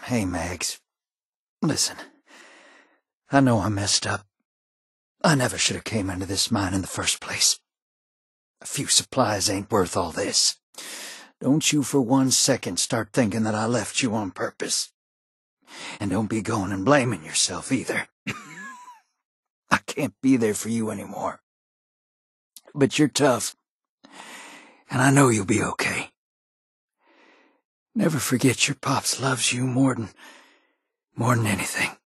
Hey, Mags. Listen, I know I messed up. I never should have came into this mine in the first place. A few supplies ain't worth all this. Don't you for 1 second start thinking that I left you on purpose. And don't be going and blaming yourself either. I can't be there for you anymore. But you're tough, and I know you'll be okay. Never forget your pops loves you more than anything.